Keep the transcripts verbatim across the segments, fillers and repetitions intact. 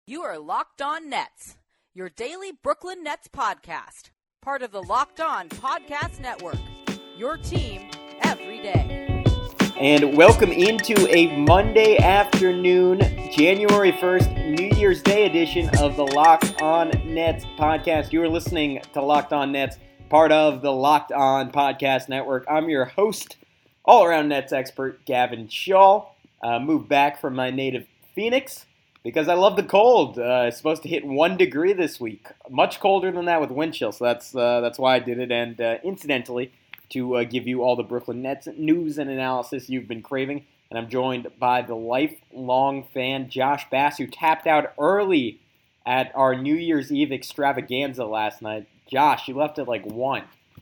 You are Locked On Nets, your daily Brooklyn Nets podcast. Part of the Locked On Podcast Network, your team every day. And welcome into a Monday afternoon, January first, New Year's Day edition of the Locked On Nets podcast. You are listening to Locked On Nets, part of the Locked On Podcast Network. I'm your host, all-around Nets expert, Gavin Shaw. Uh, moved back from my native Phoenix because I love the cold. Uh, it's supposed to hit one degree this week. Much colder than that with wind chill, so that's uh, that's why I did it. And uh, incidentally, to uh, give you all the Brooklyn Nets news and analysis you've been craving, and I'm joined by the lifelong fan, Josh Bass, who tapped out early at our New Year's Eve extravaganza last night. Josh, you left at like one.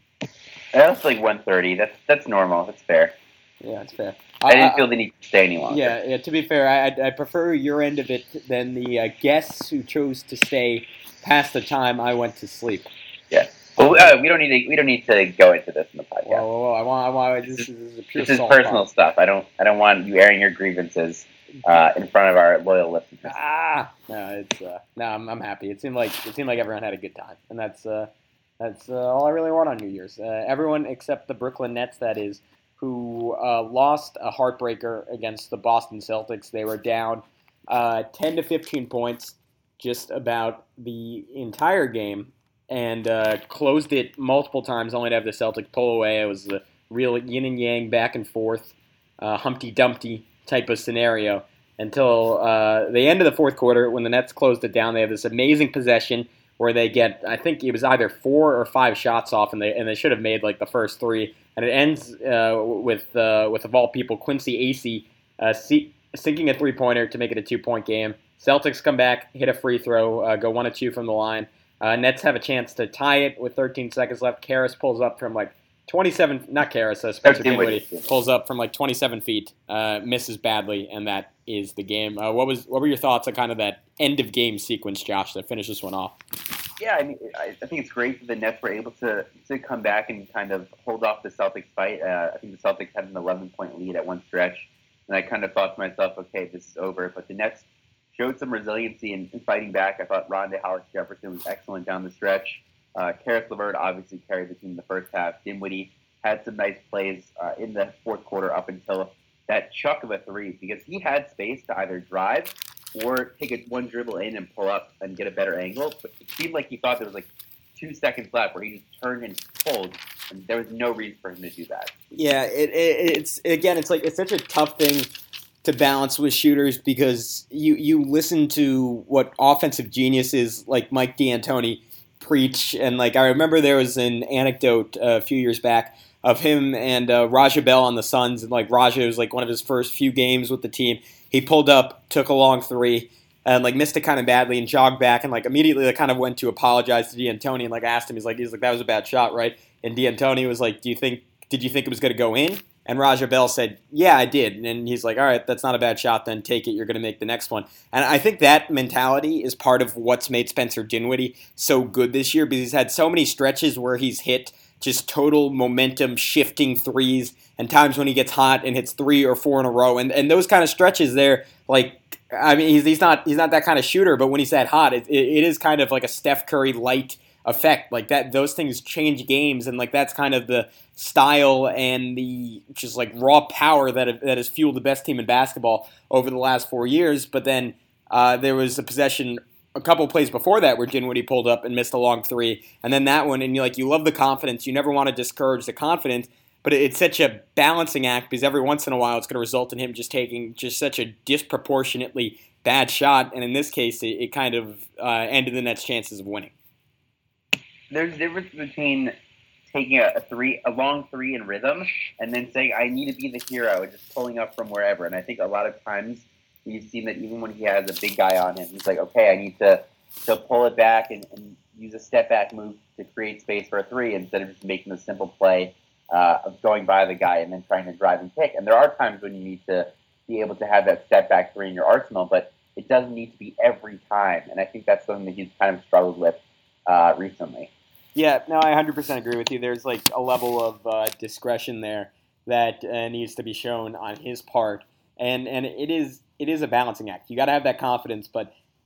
That was like one thirty. That's that's normal. That's fair. Yeah, that's fair. I didn't feel the need to stay any longer. Yeah, yeah. To be fair, I I prefer your end of it than the uh, guests who chose to stay past the time I went to sleep. Yeah. Well, uh, we don't need to. We don't need to go into this in the podcast. Whoa, whoa, whoa. I want. I want. This, this is, is a pure. This is personal bomb. stuff. I don't. I don't want you airing your grievances uh, in front of our loyal listeners. Ah, no, it's uh, no. I'm, I'm happy. It seemed like it seemed like everyone had a good time, and that's uh, that's uh, all I really want on New Year's. Uh, everyone except the Brooklyn Nets, that is, who uh, lost a heartbreaker against the Boston Celtics. They were down uh, ten to fifteen points just about the entire game, and uh, closed it multiple times, only to have the Celtics pull away. It was a real yin and yang, back and forth, uh, Humpty Dumpty type of scenario until uh, the end of the fourth quarter when the Nets closed it down. They have this amazing possession where they get, I think it was either four or five shots off, and they and they should have made like the first three. And it ends uh, with, uh, with of all people, Quincy Acey uh, see- sinking a three-pointer to make it a two-point game. Celtics come back, hit a free throw, uh, go one of two from the line. Uh, Nets have a chance to tie it with thirteen seconds left. Karras pulls up from like twenty-seven, not Karras, uh, Spencer Dinwiddie pulls up from like twenty-seven feet, uh, misses badly, and that is the game. Uh, what was what were your thoughts on kind of that end-of-game sequence, Josh, that finished this one off? Yeah, I mean, I, I think it's great that the Nets were able to, to come back and kind of hold off the Celtics fight. Uh, I think the Celtics had an eleven-point lead at one stretch, and I kind of thought to myself, okay, this is over. But the Nets showed some resiliency in, in fighting back. I thought Rondae Hollis-Jefferson was excellent down the stretch. Uh, Caris LeVert obviously carried the team in the first half. Dinwiddie had some nice plays uh, in the fourth quarter up until that chuck of a three, because he had space to either drive or take it one dribble in and pull up and get a better angle. But it seemed like he thought there was like two seconds left where he just turned and pulled, and there was no reason for him to do that. Yeah, it, it, it's again, it's like it's such a tough thing to balance with shooters because you you listen to what offensive geniuses like Mike D'Antoni preach, and like I remember there was an anecdote a few years back of him and uh, Raja Bell on the Suns, and like Raja was like one of his first few games with the team. He pulled up, took a long three, and like missed it kind of badly, and jogged back, and like immediately like, kind of went to apologize to D'Antoni, and like asked him, he's like, he's like that was a bad shot, right? And D'Antoni was like, do you think, did you think it was going to go in? And Raja Bell said, yeah, I did. And he's like, all right, that's not a bad shot, then take it, you're going to make the next one. And I think that mentality is part of what's made Spencer Dinwiddie so good this year, because he's had so many stretches where he's hit just total momentum shifting threes, and times when he gets hot and hits three or four in a row, and and those kind of stretches there, like I mean he's he's not he's not that kind of shooter, but when he's that hot, it, it, it is kind of like a Steph Curry light effect, like that. Those things change games, and like that's kind of the style and the just like raw power that that has fueled the best team in basketball over the last four years. But then uh, there was a possession a couple plays before that where Dinwiddie pulled up and missed a long three, and then that one, and you like you love the confidence. You never want to discourage the confidence, but it's such a balancing act because every once in a while it's going to result in him just taking just such a disproportionately bad shot, and in this case, it, it kind of uh, ended the Nets' chances of winning. There's a difference between taking a, a three, a long three in rhythm, and then saying I need to be the hero and just pulling up from wherever. And I think a lot of times you've seen that even when he has a big guy on him, he's like, okay, I need to, to pull it back and, and use a step-back move to create space for a three instead of just making the simple play uh, of going by the guy and then trying to drive and kick. And there are times when you need to be able to have that step-back three in your arsenal, but it doesn't need to be every time. And I think that's something that he's kind of struggled with uh, recently. Yeah, no, I one hundred percent agree with you. There's like a level of uh, discretion there that uh, needs to be shown on his part. And and it is it is a balancing act. You got to have that confidence, but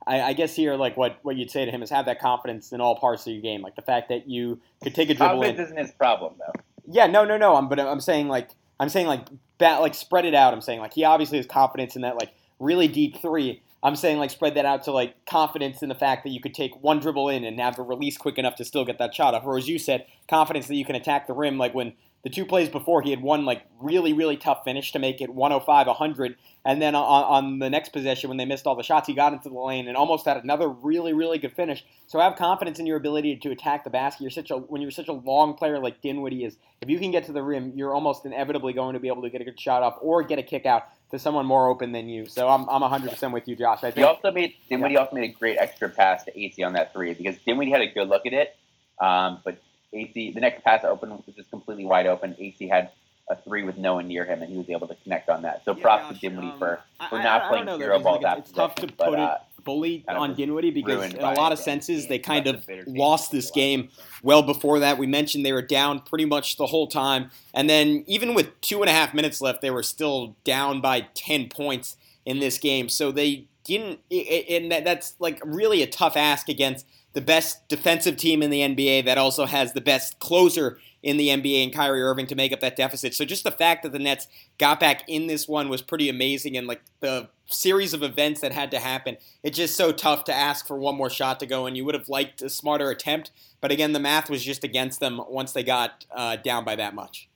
I, I guess here, like what, what you'd say to him is have that confidence in all parts of your game, like the fact that you could take a dribble in. Confidence isn't his problem, though. Yeah, no, no, no. I'm, but I'm saying like I'm saying like bat, like spread it out. I'm saying like he obviously has confidence in that like really deep three. I'm saying like spread that out to like confidence in the fact that you could take one dribble in and have the release quick enough to still get that shot off. Or as you said, confidence that you can attack the rim. Like when the two plays before, he had one like really, really tough finish to make it one oh five one hundred. And then on, on the next possession, when they missed all the shots, he got into the lane and almost had another really, really good finish. So have confidence in your ability to attack the basket. You're such a when you're such a long player like Dinwiddie is. If you can get to the rim, you're almost inevitably going to be able to get a good shot off or get a kick out to someone more open than you. So I'm I'm one hundred percent with you, Josh. I think he also made Dinwiddie yeah. also made a great extra pass to A C on that three because Dinwiddie had a good look at it, um, but A C the next pass open was just completely wide open. A C had a three with no one near him, and he was able to connect on that. So yeah, props gosh, to Dinwiddie um, for, for I, not I, playing I hero ball like that It's tough to but, put uh, it fully on Dinwiddie because in a lot of senses game. they kind of The lost this game well before that. We mentioned they were down pretty much the whole time, and then even with two and a half minutes left, they were still down by ten points in this game. So they didn't, and that's like really a tough ask against the best defensive team in the N B A that also has the best closer in the N B A and Kyrie Irving to make up that deficit. So just the fact that the Nets got back in this one was pretty amazing, and like the series of events that had to happen, it's just so tough to ask for one more shot to go, and you would have liked a smarter attempt, but again, the math was just against them once they got uh, down by that much.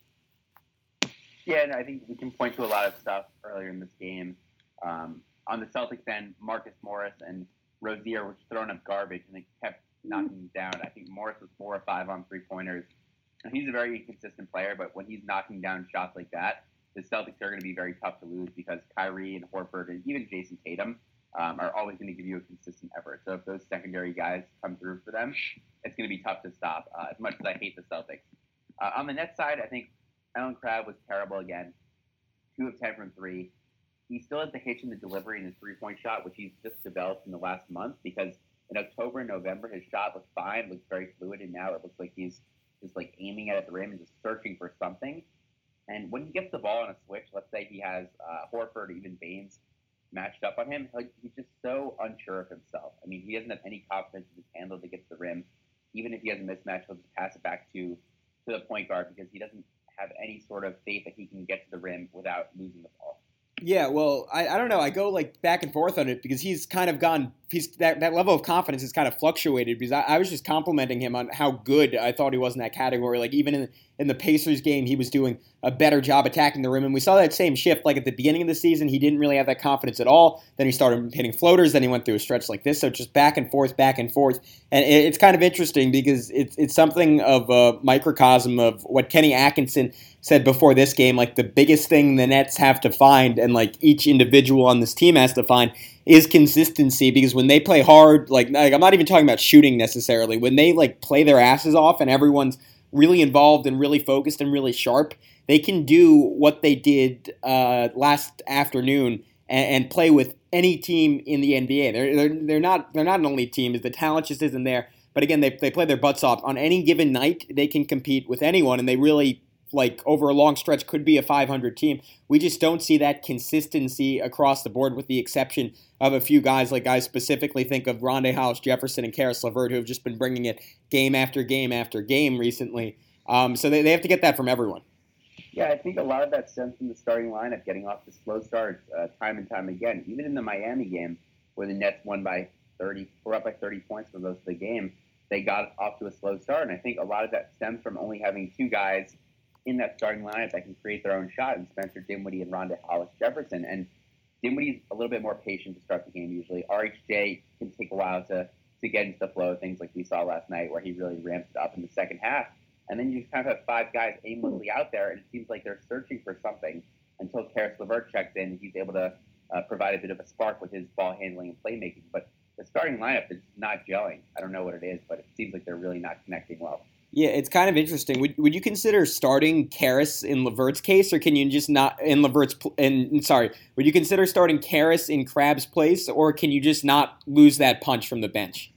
Yeah, and I think we can point to a lot of stuff earlier in this game. Um, on the Celtics end, Marcus Morris and Rozier were throwing up garbage, and they kept knocking him down. I think Morris was four or five on three-pointers. And he's a very inconsistent player, but when he's knocking down shots like that, the Celtics are going to be very tough to lose because Kyrie and Horford and even Jason Tatum um, are always going to give you a consistent effort. So if those secondary guys come through for them, it's going to be tough to stop, uh, as much as I hate the Celtics. Uh, on the Nets side, I think Allen Crabbe was terrible again. two of ten from three. He still has the hitch in the delivery in his three-point shot, which he's just developed in the last month because in October and November, his shot looked fine, looked very fluid, and now it looks like he's just like aiming at the rim and just searching for something. And when he gets the ball on a switch, let's say he has uh, Horford or even Baines matched up on him, like he's just so unsure of himself. I mean, he doesn't have any confidence in his handle to get to the rim. Even if he has a mismatch, he'll just pass it back to, to the point guard because he doesn't have any sort of faith that he can get to the rim without losing the ball. Yeah, well, I, I don't know. I go like back and forth on it because he's kind of gone. He's that, that level of confidence has kind of fluctuated because I, I was just complimenting him on how good I thought he was in that category. Like even in in the Pacers game, he was doing a better job attacking the rim, and we saw that same shift. Like at the beginning of the season, he didn't really have that confidence at all. Then he started hitting floaters. Then he went through a stretch like this. So just back and forth, back and forth, and it, it's kind of interesting because it's it's something of a microcosm of what Kenny Atkinson said before this game. Like the biggest thing the Nets have to find, and like each individual on this team has to find, is consistency. Because when they play hard, like, like I'm not even talking about shooting necessarily. When they like play their asses off and everyone's really involved and really focused and really sharp, they can do what they did uh, last afternoon and, and play with any team in the N B A. They're, they're they're not they're not an elite team. The talent just isn't there. But again, they they play their butts off on any given night. They can compete with anyone, and they really, like, over a long stretch, could be a five hundred team. We just don't see that consistency across the board, with the exception of a few guys. Like, I specifically think of Rondae Hollis-Jefferson and Karis LeVert, who have just been bringing it game after game after game recently. Um, so they, they have to get that from everyone. Yeah, I think a lot of that stems from the starting lineup getting off the slow start uh, time and time again. Even in the Miami game, where the Nets won by thirty, were up by thirty points for most of the game, they got off to a slow start. And I think a lot of that stems from only having two guys in that starting lineup that can create their own shot, and Spencer Dinwiddie and Rondae Hollis-Jefferson. And Dinwiddie's a little bit more patient to start the game usually. R H J can take a while to, to get into the flow of things, like we saw last night, where he really ramped it up in the second half. And then you kind of have five guys aimlessly out there, and it seems like they're searching for something until Karis LeVert checks in. He's able to uh, provide a bit of a spark with his ball handling and playmaking. But the starting lineup is not gelling. I don't know what it is, but it seems like they're really not connecting well. Yeah, it's kind of interesting. Would would you consider starting Karis in LeVert's case, or can you just not in LeVert's and sorry? Would you consider starting Karis in Crabbe's place, or can you just not lose that punch from the bench?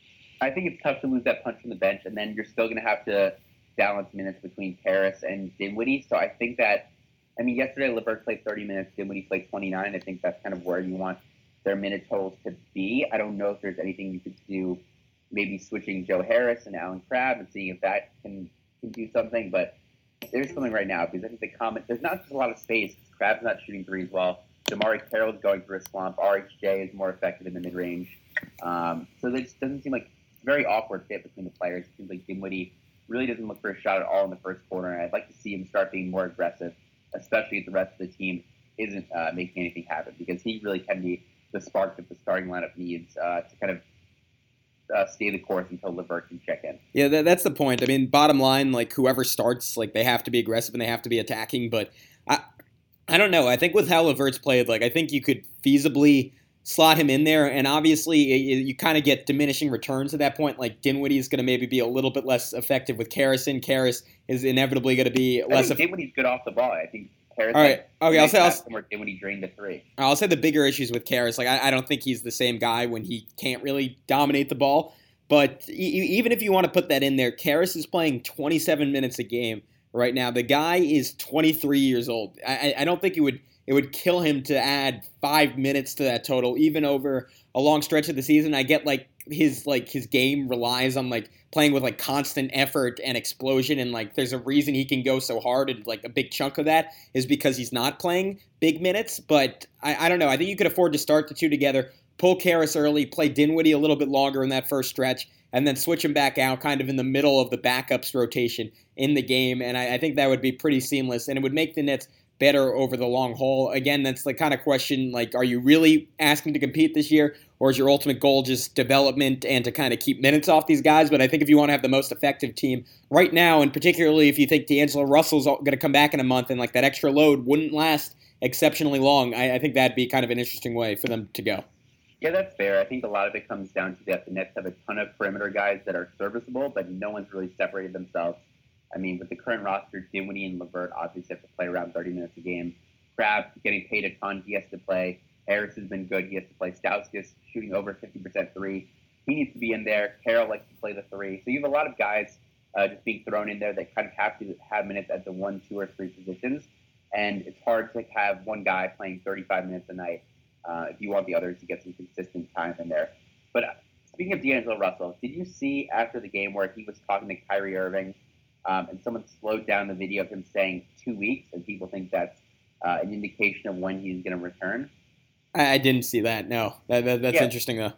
I think it's tough to lose that punch from the bench, and then you're still going to have to balance minutes between Karis and Dinwiddie. So I think that, I mean, yesterday LeVert played thirty minutes, Dinwiddie played twenty-nine. I think that's kind of where you want their minute totals to be. I don't know if there's anything you could do, maybe switching Joe Harris and Alan Crabb and seeing if that can, can do something. But there's something right now because I think the comment, there's not just a lot of space. Crabb's not shooting threes well. Damari Carroll's going through a slump. R H J is more effective in the mid-range. Um, so it just doesn't seem like a very awkward fit between the players. It seems like Dinwiddie really doesn't look for a shot at all in the first quarter. And I'd like to see him start being more aggressive, especially if the rest of the team isn't uh, making anything happen, because he really can be the spark that the starting lineup needs uh, to kind of uh, stay the course until LeVert can check in. Yeah, that, that's the point. I mean, bottom line, like whoever starts, like they have to be aggressive and they have to be attacking. But I, I don't know. I think with how LeVert's played, like I think you could feasibly slot him in there, and obviously you, you kind of get diminishing returns at that point. Like Dinwiddie is going to maybe be a little bit less effective with Karras in. Karras is inevitably going to be less. I think Dinwiddie's good off the ball. I think. Karras All right. Okay. I'll say. I'll, when he drained the three. I'll say the bigger issues with Karras. Like I, I don't think he's the same guy when he can't really dominate the ball. But e- even if you want to put that in there, Karras is playing twenty-seven minutes a game right now. The guy is twenty-three years old. I, I don't think it would it would kill him to add five minutes to that total, even over a long stretch of the season. I get like his like his game relies on like playing with like constant effort and explosion, and like there's a reason he can go so hard, and like a big chunk of that is because he's not playing big minutes. But I, I don't know. I think you could afford to start the two together, pull Karras early, play Dinwiddie a little bit longer in that first stretch, and then switch him back out kind of in the middle of the backups rotation in the game. And I, I think that would be pretty seamless, and it would make the Nets better over the long haul. Again, that's the kind of question, like, are you really asking to compete this year, or is your ultimate goal just development and to kind of keep minutes off these guys? But I think if you want to have the most effective team right now, and particularly if you think D'Angelo Russell's going to come back in a month and like that extra load wouldn't last exceptionally long, I, I think that'd be kind of an interesting way for them to go. Yeah, that's fair. I think a lot of it comes down to that the Nets have a ton of perimeter guys that are serviceable, but no one's really separated themselves. I mean, with the current roster, Dinwiddie and LeVert obviously have to play around thirty minutes a game. Crabbe getting paid a ton, he has to play. Harris has been good, he has to play. Stauskas shooting over fifty percent three. He needs to be in there. Carroll likes to play the three. So you have a lot of guys uh, just being thrown in there that kind of have to have minutes at the one, two, or three positions. And it's hard to have one guy playing thirty-five minutes a night uh, if you want the others to get some consistent time in there. But uh, speaking of D'Angelo Russell, did you see after the game where he was talking to Kyrie Irving, Um, and someone slowed down the video of him saying two weeks, and people think that's uh, an indication of when he's going to return? I, I didn't see that. No, that, that, that's yeah. interesting though.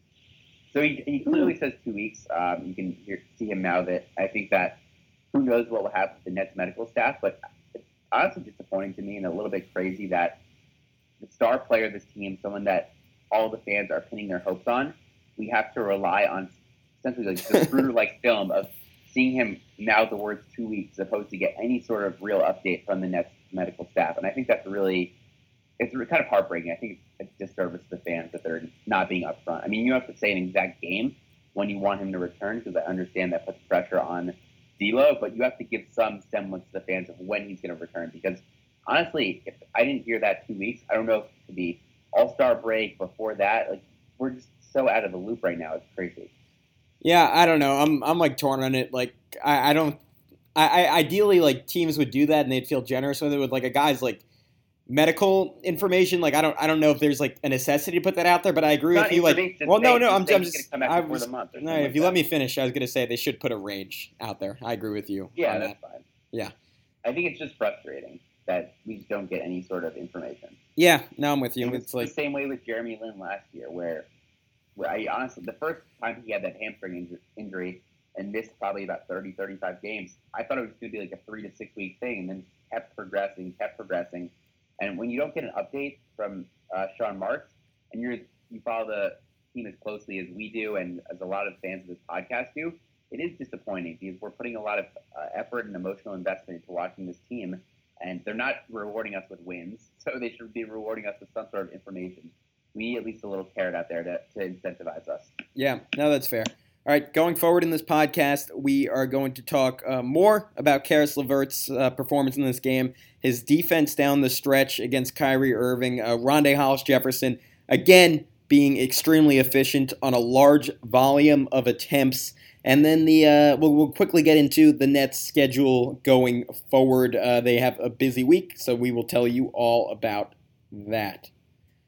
So he, he clearly says two weeks. Um, you can hear, see him now that I think that who knows what will happen with the Nets medical staff, but it's honestly disappointing to me and a little bit crazy that the star player of this team, someone that all the fans are pinning their hopes on, we have to rely on essentially like the Schroeder-like film of seeing him mouth the words two weeks as opposed to get any sort of real update from the Nets medical staff. And I think that's really, it's kind of heartbreaking. I think it's a disservice to the fans that they're not being upfront. I mean, you have to say an exact game when you want him to return, because I understand that puts pressure on D'Lo, but you have to give some semblance to the fans of when he's going to return. Because honestly, if I didn't hear that two weeks, I don't know if it could be All-Star break before that. Like, we're just so out of the loop right now. It's crazy. Yeah, I don't know. I'm I'm like torn on it. Like I, I don't. I, I ideally like teams would do that and they'd feel generous with it with like a guy's like medical information. Like I don't I don't know if there's like a necessity to put that out there, but I agree with you. Like, well, no, no, I'm, I'm just. I was, no, if like you that. let me finish, I was gonna say they should put a range out there. I agree with you. Yeah, that's that. fine. Yeah, I think it's just frustrating that we just don't get any sort of information. Yeah, no, I'm with you. It's, it's like the same way with Jeremy Lin last year, where. Where I honestly, the first time he had that hamstring inju- injury and missed probably about thirty, thirty-five games, I thought it was going to be like a three to six week thing, and then kept progressing, kept progressing. And when you don't get an update from uh, Sean Marks, and you're you follow the team as closely as we do, and as a lot of fans of this podcast do, it is disappointing because we're putting a lot of uh, effort and emotional investment into watching this team, and they're not rewarding us with wins, so they should be rewarding us with some sort of information. We need at least a little carrot out there to, to incentivize us. Yeah, no, that's fair. All right, going forward in this podcast, we are going to talk uh, more about Caris LeVert's uh, performance in this game, his defense down the stretch against Kyrie Irving, uh, Rondae Hollis-Jefferson, again, being extremely efficient on a large volume of attempts. And then the uh, we'll, we'll quickly get into the Nets' schedule going forward. Uh, they have a busy week, so we will tell you all about that.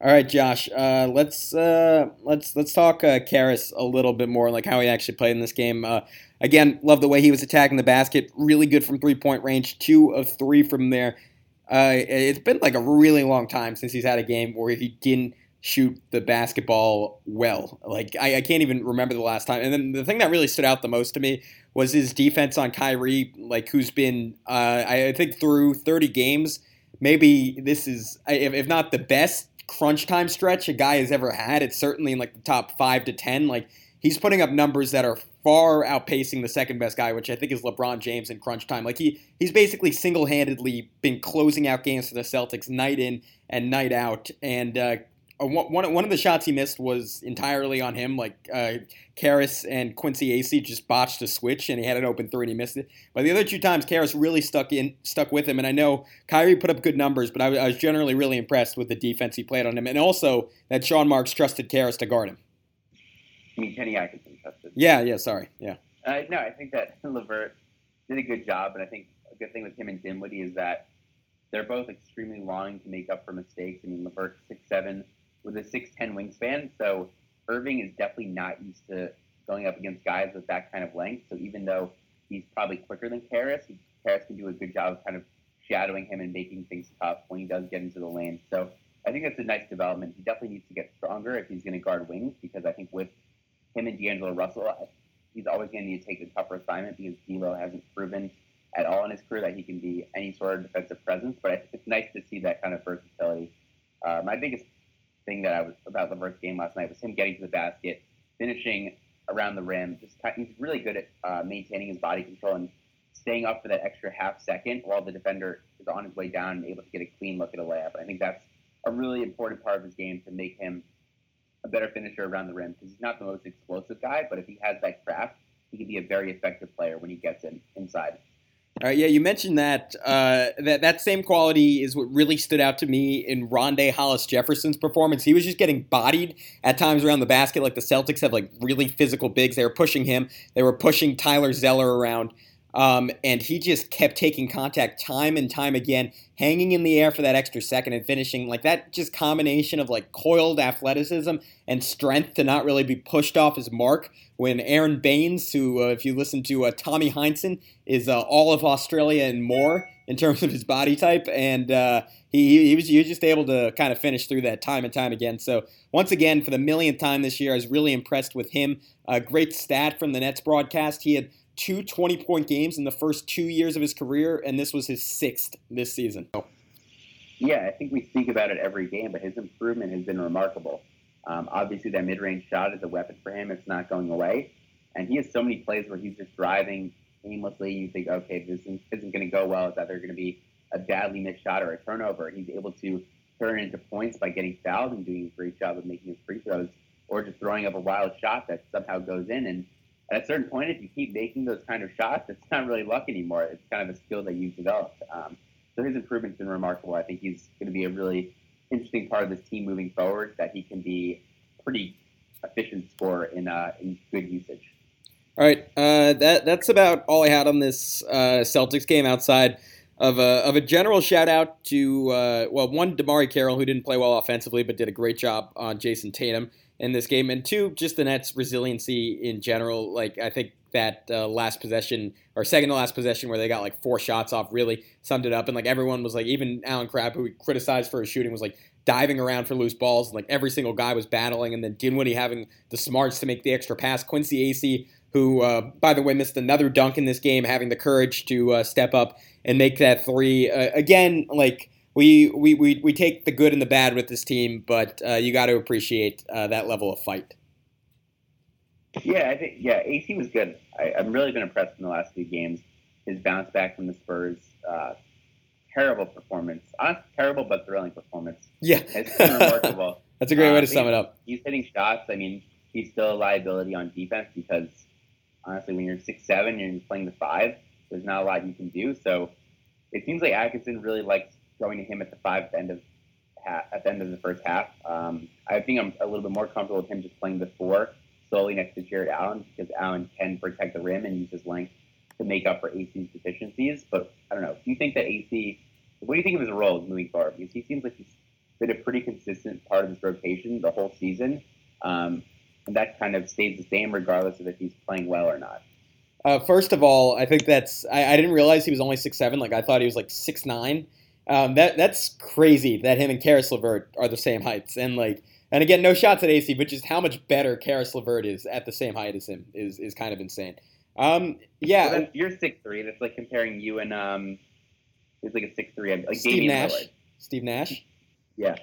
All right, Josh. Uh, let's uh, let's let's talk uh, Caris a little bit more, like how he actually played in this game. Uh, again, love the way he was attacking the basket. Really good from three point range. Two of three from there. Uh, it's been like a really long time since he's had a game where he didn't shoot the basketball well. Like I, I can't even remember the last time. And then the thing that really stood out the most to me was his defense on Kyrie, like who's been uh, I think through thirty games. Maybe this is, if, if not the best crunch time stretch a guy has ever had. It's certainly in like the top five to ten. Like he's putting up numbers that are far outpacing the second best guy, which I think is LeBron James in crunch time. Like he he's basically single-handedly been closing out games for the Celtics night in and night out. And uh, one one of the shots he missed was entirely on him. Like uh, Caris and Quincy Acy just botched a switch, and he had an open three and he missed it. But the other two times, Caris really stuck in, stuck with him. And I know Kyrie put up good numbers, but I, I was generally really impressed with the defense he played on him, and also that Sean Marks trusted Caris to guard him. I mean, Kenny Atkinson trusted. Yeah, yeah, sorry, yeah. Uh, no, I think that LeVert did a good job, and I think a good thing with him and Dinwiddie is that they're both extremely long to make up for mistakes. I mean, LeVert's six seven with a six ten wingspan, so Irving is definitely not used to going up against guys with that kind of length. So even though he's probably quicker than Caris, he, Caris can do a good job of kind of shadowing him and making things tough when he does get into the lane. So I think that's a nice development. He definitely needs to get stronger if he's going to guard wings, because I think with him and D'Angelo Russell, he's always going to need to take the tougher assignment because D'Lo hasn't proven at all in his career that he can be any sort of defensive presence. But I think it's nice to see that kind of versatility. Uh, my biggest thing that I was about LeVert's game last night was him getting to the basket, finishing around the rim. Just kind of, he's really good at uh, maintaining his body control and staying up for that extra half second while the defender is on his way down and able to get a clean look at a layup. I think that's a really important part of his game to make him a better finisher around the rim, because he's not the most explosive guy, but if he has that craft, he can be a very effective player when he gets in inside. All right, yeah, you mentioned that. Uh, that that same quality is what really stood out to me in Rondé Hollis Jefferson's performance. He was just getting bodied at times around the basket. Like the Celtics have like really physical bigs. They were pushing him. They were pushing Tyler Zeller around. Um, and he just kept taking contact time and time again, hanging in the air for that extra second and finishing. Like that just combination of like coiled athleticism and strength to not really be pushed off his mark when Aaron Baines, who uh, if you listen to uh, Tommy Heinsohn, is uh, all of Australia and more in terms of his body type. And uh, he, he, was, he was just able to kind of finish through that time and time again. So once again, for the millionth time this year, I was really impressed with him. A great stat from the Nets broadcast. He had two twenty-point games in the first two years of his career, and this was his sixth this season. Yeah, I think we speak about it every game, but his improvement has been remarkable. Um, obviously, that mid-range shot is a weapon for him. It's not going away. And he has so many plays where he's just driving aimlessly. You think, okay, this isn't, isn't going to go well. It's either going to be a badly missed shot or a turnover. He's able to turn it into points by getting fouled and doing a great job of making his free throws, or just throwing up a wild shot that somehow goes in. And at a certain point, if you keep making those kind of shots, it's not really luck anymore. It's kind of a skill that you've developed. Um, so his improvement's been remarkable. I think he's going to be a really interesting part of this team moving forward, that he can be a pretty efficient scorer in, uh, in good usage. All right, uh, that that's about all I had on this uh, Celtics game outside of a, of a general shout-out to, uh, well, one, DeMarre Carroll, who didn't play well offensively but did a great job on Jason Tatum in this game, and two, just the Nets' resiliency in general. Like, I think that uh, last possession, or second to last possession, where they got like four shots off, really summed it up. And like everyone was like, even Alan Crabb, who we criticized for his shooting, was like diving around for loose balls. And like every single guy was battling, and then Dinwiddie having the smarts to make the extra pass. Quincy Acy, who, uh, by the way, missed another dunk in this game, having the courage to uh, step up and make that three. Uh, again, like, We, we we we take the good and the bad with this team, but uh, you got to appreciate uh, that level of fight. Yeah, I think yeah, A C was good. I, I've really been impressed in the last few games. His bounce back from the Spurs, uh, terrible performance. Honestly, terrible but thrilling performance. Yeah, it's been remarkable. That's a great way uh, to sum it up. He's hitting shots. I mean, he's still a liability on defense because honestly, when you're six seven and you're playing the five, there's not a lot you can do. So it seems like Atkinson really likes going to him at the five at the end of half, at the end of the first half. Um, I think I'm a little bit more comfortable with him just playing the four solely next to Jared Allen, because Allen can protect the rim and use his length to make up for A C's deficiencies. But I don't know. Do you think that A C? What do you think of his role moving forward? Because he seems like he's been a pretty consistent part of this rotation the whole season. Um, and that kind of stays the same regardless of if he's playing well or not. Uh, first of all, I think that's I, I didn't realize he was only six seven. Like I thought he was like six nine. Um, that that's crazy that him and Karis LeVert are the same heights. And like and again, no shots at A C, but just how much better Karis LeVert is at the same height as him is is kind of insane. Um, yeah, well, you're six three. That's like comparing you and um, it's like a six three. Like Steve Damian Nash. Lillard. Steve Nash. Yeah.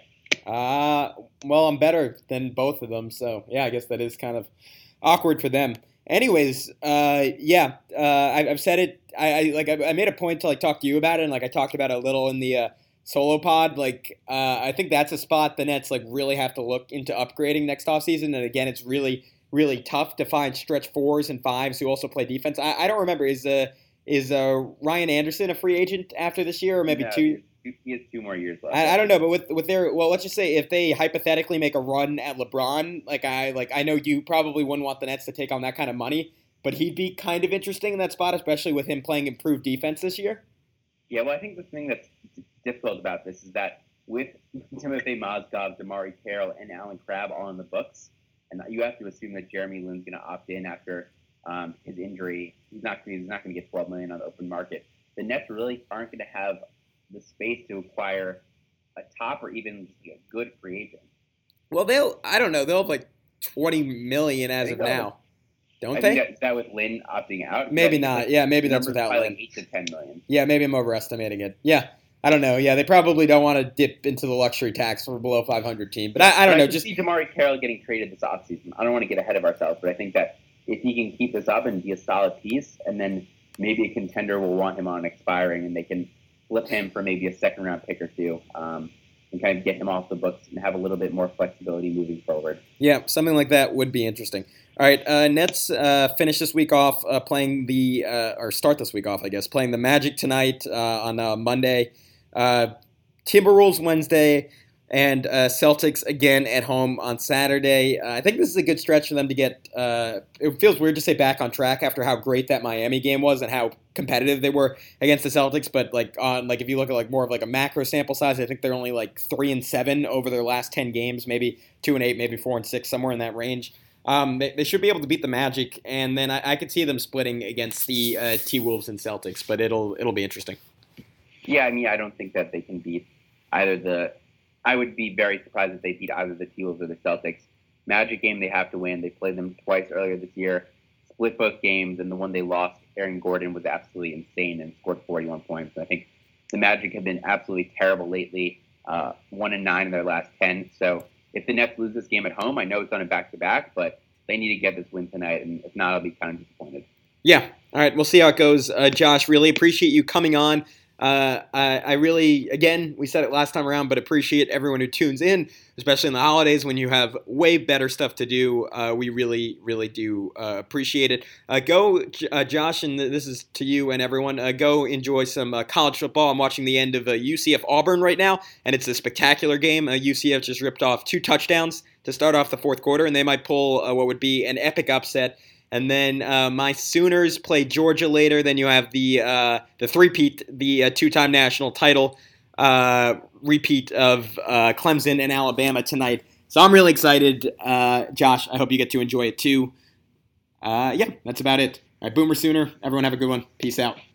Uh, well, I'm better than both of them, so yeah, I guess that is kind of awkward for them. Anyways, uh, yeah, uh, I, I've said it. I, I like I, I made a point to like talk to you about it, and like I talked about it a little in the uh, solo pod. Like, uh, I think that's a spot the Nets like really have to look into upgrading next offseason. And again, it's really really tough to find stretch fours and fives who also play defense. I, I don't remember is uh is uh Ryan Anderson a free agent after this year or maybe no, two? He has two more years left. I, I don't know, but with with their well, let's just say if they hypothetically make a run at LeBron, like I like I know you probably wouldn't want the Nets to take on that kind of money, but he'd be kind of interesting in that spot, especially with him playing improved defense this year. Yeah, well, I think the thing that's difficult about this is that with Timothy Mozgov, Damari Carroll, and Alan Crabb all in the books, and you have to assume that Jeremy Lin's going to opt in after um, his injury. He's not he's not going to get twelve million dollars on the open market. The Nets really aren't going to have the space to acquire a top or even a good free agent. Well, they'll I don't know they'll have like twenty million as of now, don't I they? Think that, is that with Lin opting out? Maybe that, not. Yeah, maybe that's without Lin. Like eight to ten million. Yeah, maybe I'm overestimating it. Yeah, I don't know. Yeah, they probably don't want to dip into the luxury tax for a below five hundred team. But I, I don't I know. can Just see Damari Carroll getting traded this offseason. I don't want to get ahead of ourselves, but I think that if he can keep this up and be a solid piece, and then maybe a contender will want him on expiring, and they can flip him for maybe a second round pick or two, um, and kind of get him off the books and have a little bit more flexibility moving forward. Yeah, something like that would be interesting. All right, uh, Nets uh, finish this week off uh, playing the uh, or start this week off, I guess, playing the Magic tonight uh, on uh, Monday, uh, Timberwolves Wednesday, and uh, Celtics again at home on Saturday. Uh, I think this is a good stretch for them to get. Uh, it feels weird to say back on track after how great that Miami game was and how competitive they were against the Celtics. But like on like if you look at like more of like a macro sample size, I think they're only like three and seven over their last ten games, maybe two and eight, maybe four and six, somewhere in that range. Um, they, they should be able to beat the Magic, and then I, I could see them splitting against the uh, T-Wolves and Celtics. But it'll it'll be interesting. Yeah, I mean, I don't think that they can beat either the. I would be very surprised if they beat either the T-Wolves or the Celtics. Magic game they have to win. They played them twice earlier this year, split both games, and the one they lost, Aaron Gordon was absolutely insane and scored forty-one points. I think the Magic have been absolutely terrible lately, uh, one and nine in their last ten. So if the Nets lose this game at home, I know it's on a back-to-back, but they need to get this win tonight, and if not, I'll be kind of disappointed. Yeah. All right. We'll see how it goes. Uh, Josh, really appreciate you coming on. Uh, I, I really, again, we said it last time around, but appreciate everyone who tunes in, especially in the holidays when you have way better stuff to do. Uh, we really, really do uh, appreciate it. Uh, go, uh, Josh, and this is to you and everyone, uh, go enjoy some uh, college football. I'm watching the end of uh, U C F Auburn right now, and it's a spectacular game. Uh, U C F just ripped off two touchdowns to start off the fourth quarter, and they might pull uh, what would be an epic upset. And then uh, my Sooners play Georgia later. Then you have the uh, the three-peat, the uh, two-time national title uh, repeat of uh, Clemson and Alabama tonight. So I'm really excited. Uh, Josh, I hope you get to enjoy it too. Uh, yeah, that's about it. All right, Boomer Sooner. Everyone have a good one. Peace out.